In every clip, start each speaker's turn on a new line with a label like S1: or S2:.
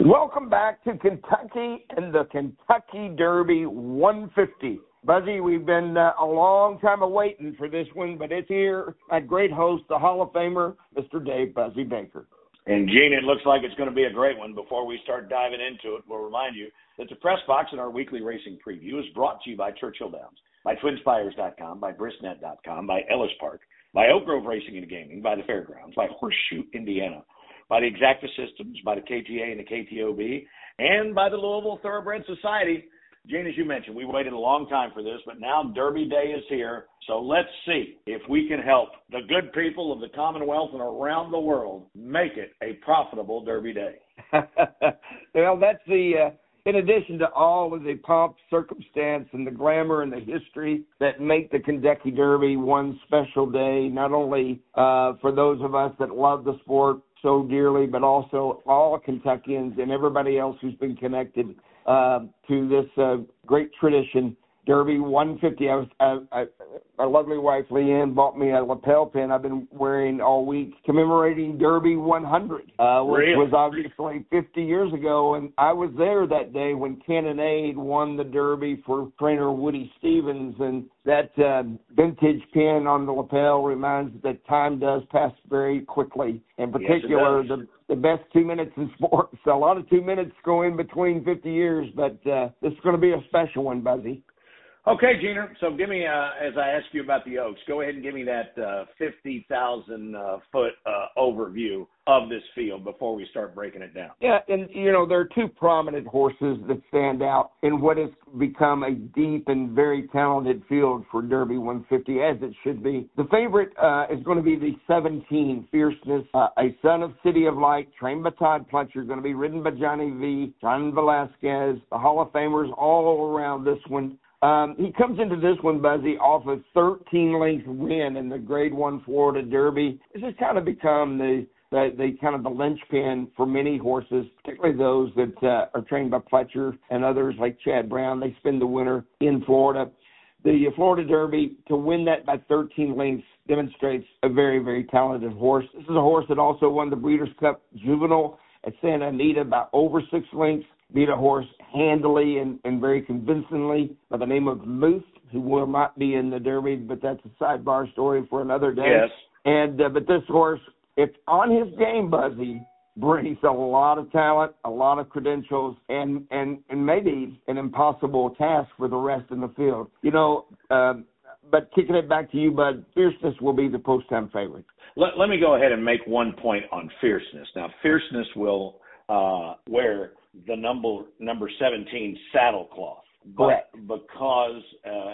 S1: Welcome back to Kentucky and the Kentucky Derby 150. Buzzy, we've been a long time awaiting for this one, but it's here. My great host, the Hall of Famer, Mr. Dave Buzzy Baker.
S2: And, Gene, it looks like it's going to be a great one. Before we start diving into it, we'll remind you that the Press Box in our weekly racing preview is brought to you by Churchill Downs, by TwinSpires.com, by Bristnet.com, by Ellis Park, by Oak Grove Racing and Gaming, by the Fairgrounds, by Horseshoe, Indiana, by the Exacta Systems, by the KTA and the KTOB, and by the Louisville Thoroughbred Society. Jane, as you mentioned, we waited a long time for this, but now Derby Day is here. So let's see if we can help the good people of the Commonwealth and around the world make it a profitable Derby Day.
S1: Well, that's in addition to all of the pomp, circumstance, and the glamour and the history that make the Kentucky Derby one special day, not only for those of us that love the sport so dearly, but also all Kentuckians and everybody else who's been connected to this great tradition. Derby 150. My lovely wife Leanne bought me a lapel pin I've been wearing all week commemorating Derby 100, which was obviously 50 years ago. And I was there that day when Cannonade won the Derby for trainer Woody Stevens. And that vintage pin on the lapel reminds us that time does pass very quickly. In particular,
S2: yes,
S1: the best 2 minutes in sports. A lot of 2 minutes go in between 50 years, but this is going to be a special one, Buzzy.
S2: Okay, Gina, so give me, as I asked you about the Oaks, go ahead and give me that 50,000-foot overview of this field before we start breaking it down.
S1: Yeah, and, there are two prominent horses that stand out in what has become a deep and very talented field for Derby 150, as it should be. The favorite is going to be the 17, Fierceness, a son of City of Light, trained by Todd Pletcher, going to be ridden by Johnny V, John Velasquez, the Hall of Famers all around this one. He comes into this one, Buzzy, off a 13-length win in the Grade 1 Florida Derby. This has kind of become the kind of the linchpin for many horses, particularly those that are trained by Pletcher and others like Chad Brown. They spend the winter in Florida. The Florida Derby, to win that by 13 lengths, demonstrates a very, very talented horse. This is a horse that also won the Breeders' Cup Juvenile at Santa Anita by over 6 lengths. Beat a horse handily and very convincingly by the name of Muth, who will not be in the Derby, but that's a sidebar story for another day.
S2: Yes.
S1: And but this horse, if on his game, Buzzy, brings a lot of talent, a lot of credentials, and maybe an impossible task for the rest in the field. But kicking it back to you, Bud, Fierceness will be the post-time favorite.
S2: Let me go ahead and make one point on Fierceness. Now, Fierceness will wear the number 17 saddle cloth, but because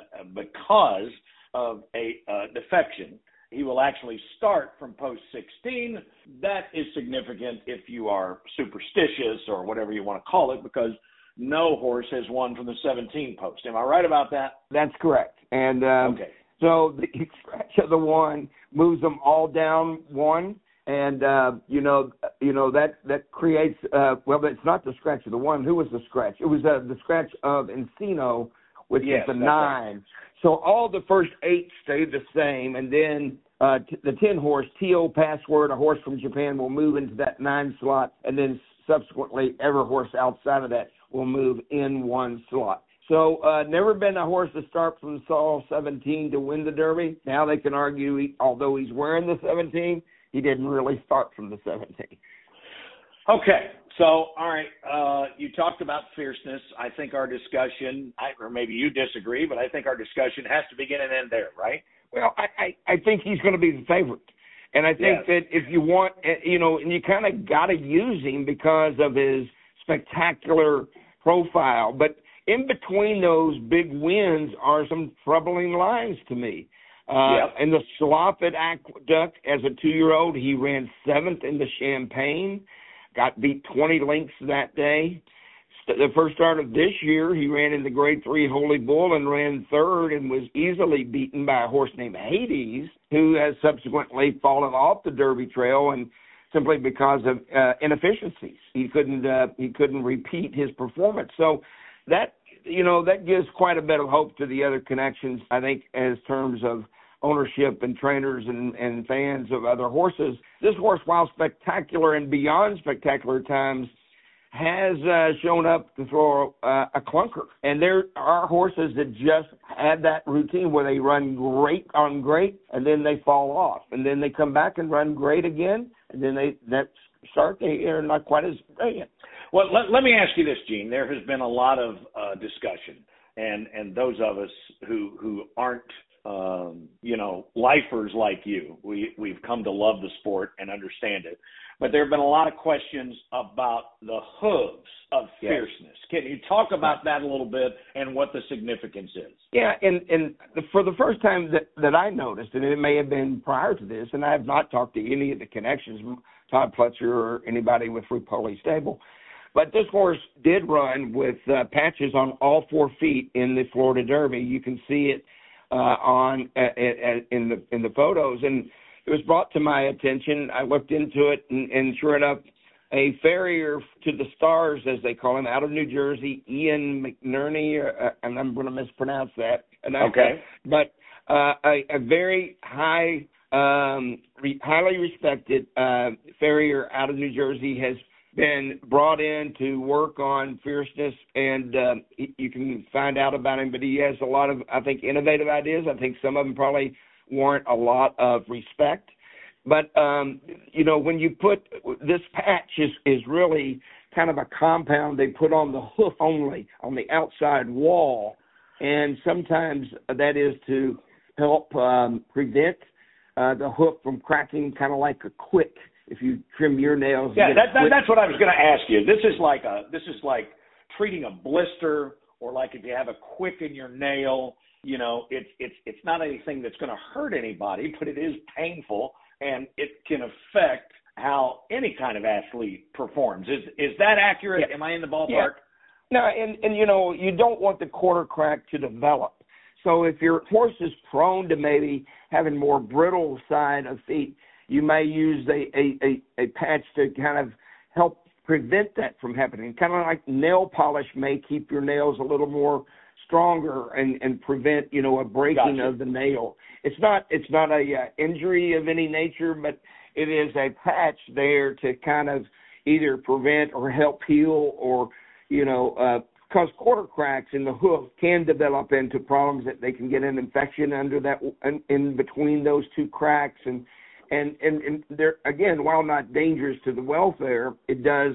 S2: of a defection, he will actually start from post 16. That is significant if you are superstitious or whatever you want to call it, because no horse has won from the 17 post. Am I right about that?
S1: That's correct. And
S2: okay.
S1: So the scratch of the one moves them all down one. And, that creates, it's not the scratch of the one. Who was the scratch? It was the scratch of Encino, which is the 9. Right. So all the first 8 stay the same. And then the 10 horse, T.O. Password, a horse from Japan, will move into that 9 slot. And then subsequently, every horse outside of that will move in 1 slot. So never been a horse to start from Saul 17 to win the Derby. Now they can argue, although he's wearing the 17, he didn't really start from the 17.
S2: Okay. So, all right, you talked about Fierceness. I think our discussion, or maybe you disagree, but I think our discussion has to begin and end there, right?
S1: Well, I think he's going to be the favorite. And I think that if you want, and you kind of got to use him because of his spectacular profile. But in between those big wins are some troubling lines to me. In the Slop at Aqueduct, as a 2-year-old, he ran 7th in the Champagne, got beat 20 lengths that day. The first start of this year, he ran in the Grade 3 Holy Bull and ran 3rd and was easily beaten by a horse named Hades, who has subsequently fallen off the Derby trail and simply because of inefficiencies. He couldn't repeat his performance. So that gives quite a bit of hope to the other connections, I think, as terms of ownership and trainers and fans of other horses. This horse, while spectacular and beyond spectacular times, has shown up to throw a clunker. And there are horses that just have that routine where they run great on great, and then they fall off. And then they come back and run great again, and then they're not quite as brilliant.
S2: Well, let me ask you this, Gene. There has been a lot of discussion, and those of us who aren't lifers like you, we've come to love the sport and understand it. But there have been a lot of questions about the hooves of fierceness. Can you talk about that a little bit and what the significance is?
S1: Yeah, and for the first time that I noticed, and it may have been prior to this, and I have not talked to any of the connections, Todd Pletcher or anybody with Fruit Poli Stable, but this horse did run with patches on all 4 feet in the Florida Derby. You can see it in the photos, and it was brought to my attention. I looked into it, and sure enough, a farrier to the stars, as they call him, out of New Jersey, Ian McNerney, and I'm going to mispronounce that.
S2: Okay.
S1: But a very highly respected farrier out of New Jersey has been brought in to work on fierceness, and you can find out about him. But he has a lot of, I think, innovative ideas. I think some of them probably warrant a lot of respect. But, when you put this patch is really kind of a compound they put on the hoof only, on the outside wall. And sometimes that is to help prevent the hoof from cracking, kind of like a quick if you trim your nails.
S2: Yeah, that's what I was going to ask you. This is like treating a blister, or like if you have a quick in your nail. It's not anything that's going to hurt anybody, but it is painful, and it can affect how any kind of athlete performs. Is that accurate? Yeah. Am I in the ballpark?
S1: Yeah. No, and you don't want the quarter crack to develop. So if your horse is prone to maybe having more brittle side of feet, you may use a patch to kind of help prevent that from happening. Kind of like nail polish may keep your nails a little more stronger and prevent, a breaking of the nail. It's not a injury of any nature, but it is a patch there to kind of either prevent or help heal, or, because quarter cracks in the hoof can develop into problems that they can get an infection under that, in between those 2 cracks. And they're, again, while not dangerous to the welfare, it does,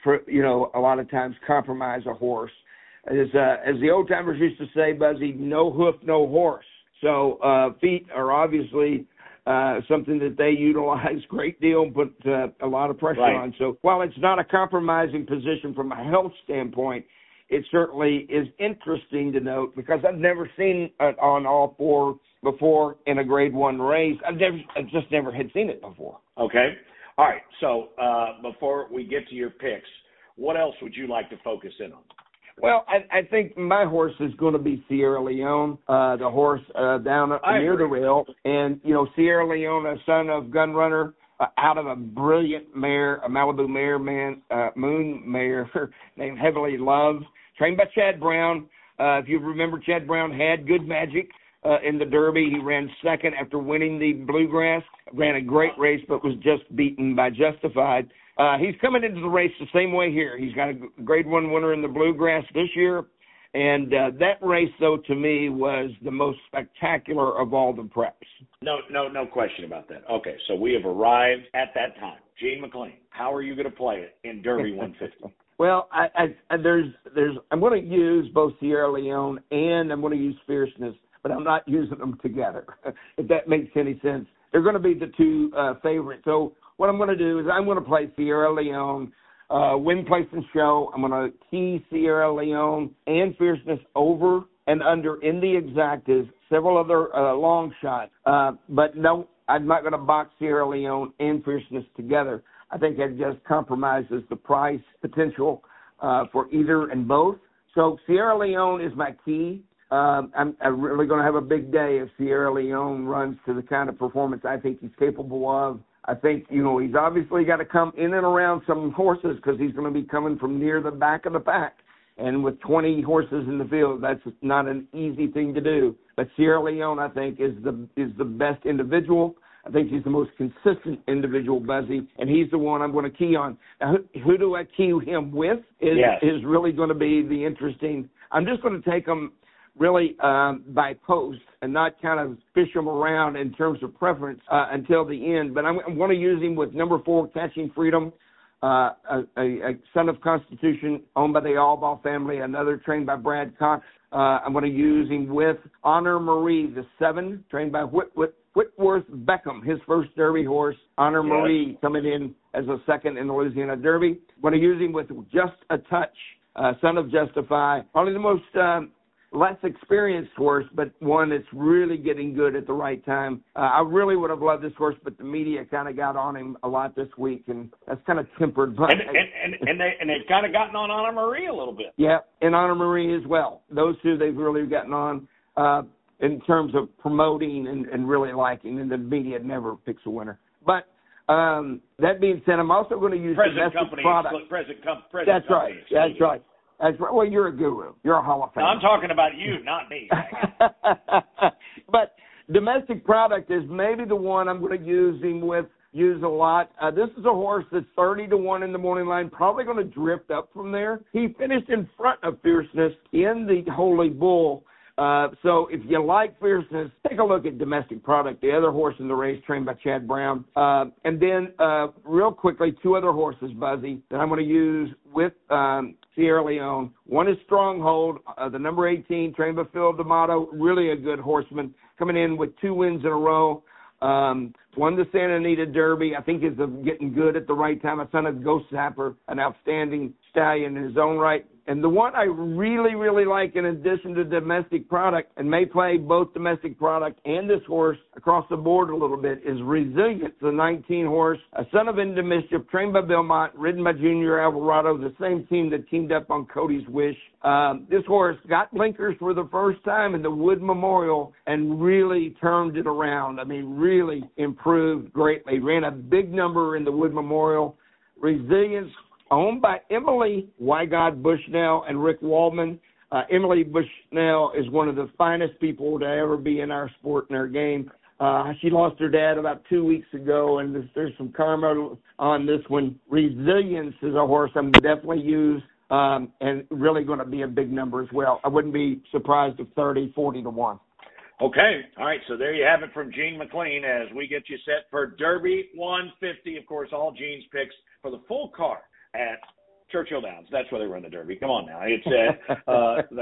S1: a lot of times compromise a horse. As the old timers used to say, Buzzy, no hoof, no horse. So feet are obviously something that they utilize a great deal and put a lot of pressure on. So while it's not a compromising position from a health standpoint, it certainly is interesting to note, because I've never seen it on all 4 before in a Grade 1 race. I just never had seen it before.
S2: Okay. All right. So before we get to your picks, what else would you like to focus in on?
S1: Well, I think my horse is going to be Sierra Leone, the horse down near the rail. And, Sierra Leone, a son of Gunrunner, out of a brilliant mare, a Malibu mare, moon mare named Heavily Loved, trained by Chad Brown. If you remember, Chad Brown had good magic in the Derby. He ran second after winning the Bluegrass, ran a great race, but was just beaten by Justified. He's coming into the race the same way here. He's got a Grade 1 winner in the Bluegrass this year. And that race, though, to me, was the most spectacular of all the preps.
S2: No question about that. Okay, so we have arrived at that time. Gene McLean, how are you going to play it in Derby 150?
S1: Well, I'm going to use both Sierra Leone and I'm going to use Fierceness, but I'm not using them together, if that makes any sense. They're going to be the 2 favorites. So what I'm going to do is I'm going to play Sierra Leone, win, place, and show. I'm going to key Sierra Leone and Fierceness over and under in the exactas, several other long shots. But no, I'm not going to box Sierra Leone and Fierceness together. I think that just compromises the price potential for either and both. So Sierra Leone is my key. I'm really going to have a big day if Sierra Leone runs to the kind of performance I think he's capable of. I think, he's obviously got to come in and around some horses, because he's going to be coming from near the back of the pack. And with 20 horses in the field, that's not an easy thing to do. But Sierra Leone, I think, is the best individual. I think he's the most consistent individual, Buzzy, and he's the one I'm going to key on. Now, who do I key him with is really going to be the interesting. I'm just going to take him really by post and not kind of fish him around in terms of preference until the end. But I'm going to use him with number 4, Catching Freedom, a son of Constitution, owned by the Allball family, another trained by Brad Cox. I'm going to use him with Honor Marie, the 7, trained by Whitworth Beckham, his first Derby horse. Honor Marie coming in as a second in the Louisiana Derby. I'm going to use him with Just a Touch, son of Justify. Probably the most less experienced horse, but one that's really getting good at the right time. I really would have loved this horse, but the media kind of got on him a lot this week, and that's kind of tempered. But
S2: and they've kind of gotten on Honor Marie a little bit.
S1: Yeah, and Honor Marie as well. Those two they've really gotten on in terms of promoting and really liking, and the media never picks a winner. But that being said, I'm also going to use domestic product. That's right. That's right. Well, you're a guru. You're a Hall of Famer.
S2: No, I'm talking about you, not me.
S1: But domestic product is maybe the one I'm going to use a lot. This is a horse that's 30-1 in the morning line, probably going to drift up from there. He finished in front of Fierceness in the Holy Bull. So if you like Fierceness, take a look at Domestic Product, the other horse in the race trained by Chad Brown. And then real quickly, 2 other horses, Buzzy, that I'm going to use with Sierra Leone. One is Stronghold, the number 18, trained by Phil D'Amato, really a good horseman, coming in with 2 wins in a row. Won the Santa Anita Derby. I think is getting good at the right time. A son of Ghost Zapper, an outstanding stallion in his own right. And the one I really, really like in addition to Domestic Product, and may play both Domestic Product and this horse across the board a little bit, is Resilience, the 19 horse, a son of Into Mischief, trained by Belmont, ridden by Junior Alvarado, the same team that teamed up on Cody's Wish. This horse got blinkers for the first time in the Wood Memorial and really turned it around. I mean, really improved greatly. Ran a big number in the Wood Memorial. Resilience, owned by Emily Wygod Bushnell and Rick Waldman. Emily Bushnell is one of the finest people to ever be in our sport and our game. She lost her dad about 2 weeks ago, and there's some karma on this one. Resilience is a horse I'm definitely use and really going to be a big number as well. I wouldn't be surprised if 30, 40-1.
S2: Okay. All right. So there you have it from Gene McLean as we get you set for Derby 150. Of course, all Gene's picks for the full card at Churchill Downs. That's where they run the Derby. Come on now. It's at the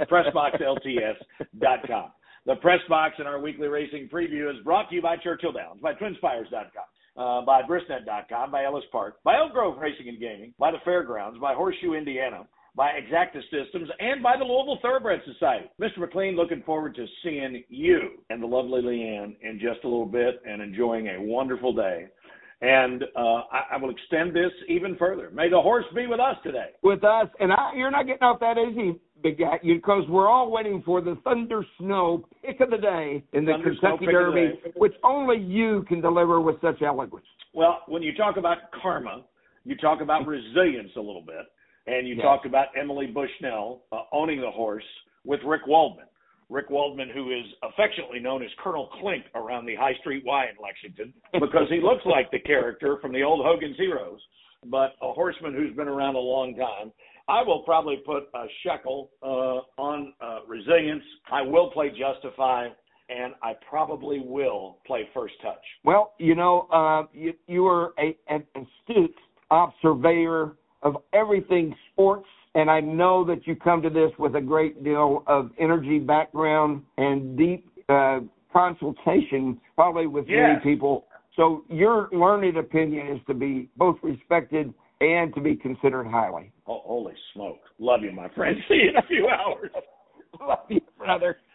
S2: PressBoxLTS.com. The Press Box in our weekly racing preview is brought to you by Churchill Downs, by TwinSpires.com, by BristNet.com, by Ellis Park, by Elk Grove Racing and Gaming, by the Fairgrounds, by Horseshoe Indiana, by Exacta Systems, and by the Louisville Thoroughbred Society. Mr. McLean, looking forward to seeing you and the lovely Leanne in just a little bit and enjoying a wonderful day. And I will extend this even further. May the horse be with us today.
S1: With us. And you're not getting off that easy, Big Guy, because we're all waiting for the Thunder Snow pick of the day in the Kentucky Derby, which only you can deliver with such eloquence.
S2: Well, when you talk about karma, you talk about resilience a little bit, and you talk about Emily Bushnell owning the horse with Rick Waldman. Rick Waldman, who is affectionately known as Colonel Clink around the High Street Y in Lexington, because he looks like the character from the old Hogan's Heroes, but a horseman who's been around a long time. I will probably put a shekel on Resilience. I will play Justify, and I probably will play First Touch.
S1: Well, you know, you are an astute observer of everything sports. And I know that you come to this with a great deal of energy, background, and deep consultation, probably with many people. So your learned opinion is to be both respected and to be considered highly.
S2: Oh, holy smoke. Love you, my friend. See you in a few hours.
S1: Love you, brother.